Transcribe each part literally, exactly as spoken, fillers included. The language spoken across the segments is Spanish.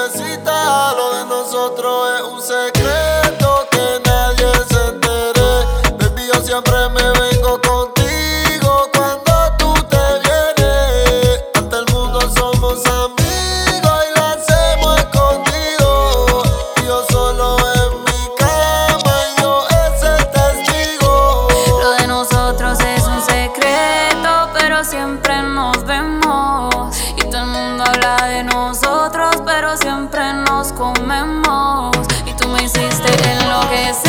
Bebecita, lo de nosotros es un secreto que nadie se entere. Baby, yo siempre me vengo contigo cuando tú te vienes. Ante el mundo somos amigos y lo hacemos escondido. Y yo solo en mi cama y yo es el testigo. Lo de nosotros es un secreto, pero siempre nos vemos. Y todo el mundo habla de nosotros, pero siempre nos comemos. Y tú me hiciste enloquecer,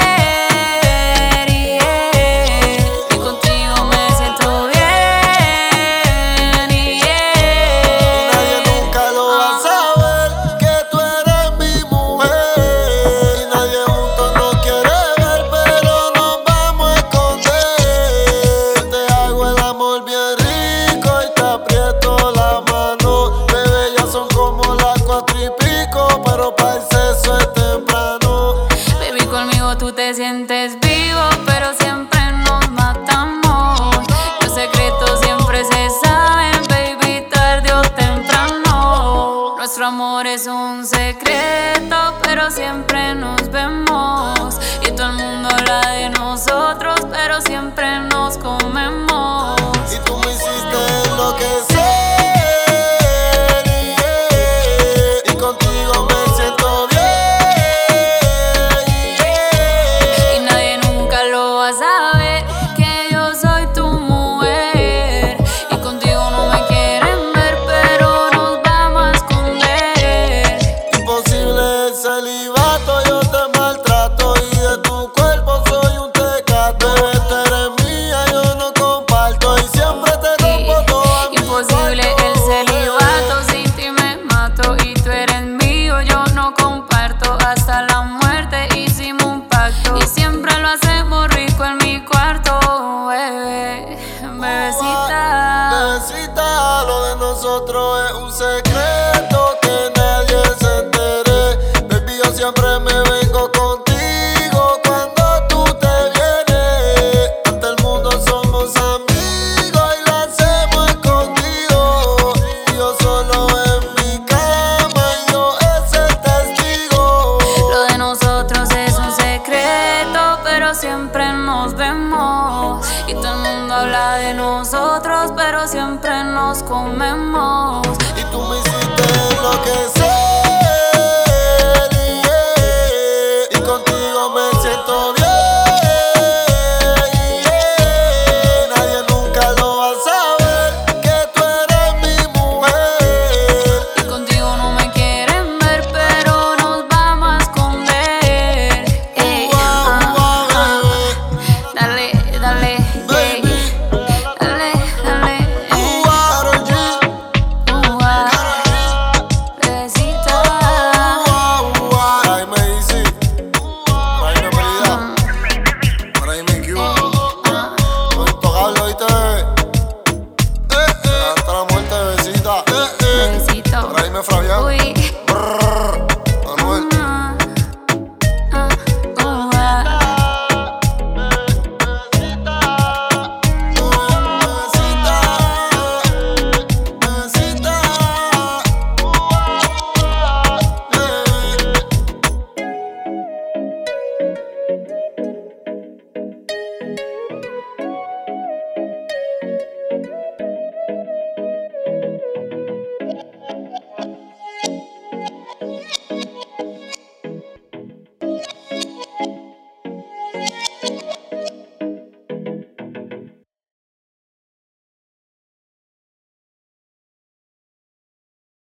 yeah. Y contigo me siento bien, yeah. Y nadie nunca lo va a saber que tú eres mi mujer. Y nadie juntos nos quiere ver, pero nos vamos a esconder. Te hago el amor bien rico y te aprieto la mano. Bebé, ya son como las cuatro y pico, pero para el sexo es temprano. Baby, conmigo tú te sientes vivo, pero siempre nos matamos. Los secretos siempre se saben, baby, tarde o temprano. Nuestro amor es un secreto, pero siempre nos vemos. Y todo el mundo habla de nosotros, pero siempre nos comemos. Y tú me hiciste enloquecer, yeah. Y contigo me siento bien, yeah. Y nadie nunca lo va a saber que yo soy tu mujer. Y contigo no me quieren ver, pero nos vamos a esconder. Imposible el celibato, yo te maltrato y de tu cuerpo soy un tecato. Bebé, tú eres mía, yo no comparto y siempre te rompo toda mi Imposible el celibato, sin ti me mato. Y tú eres mío, yo no comparto. Hasta la muerte hicimos un pacto y siempre lo hacemos rico en mi cuarto, bebé, bebecita. Bebecita, lo de nosotros es un secreto que nadie se entere. Baby, yo siempre me vengo contigo cuando tú te vienes. Ante el mundo somos amigos y lo hacemos escondido. Y yo solo en mi cama y yo es el testigo. Lo de nosotros es un secreto, pero siempre nos vemos. Y todo el mundo habla de nosotros, pero siempre nos comemos.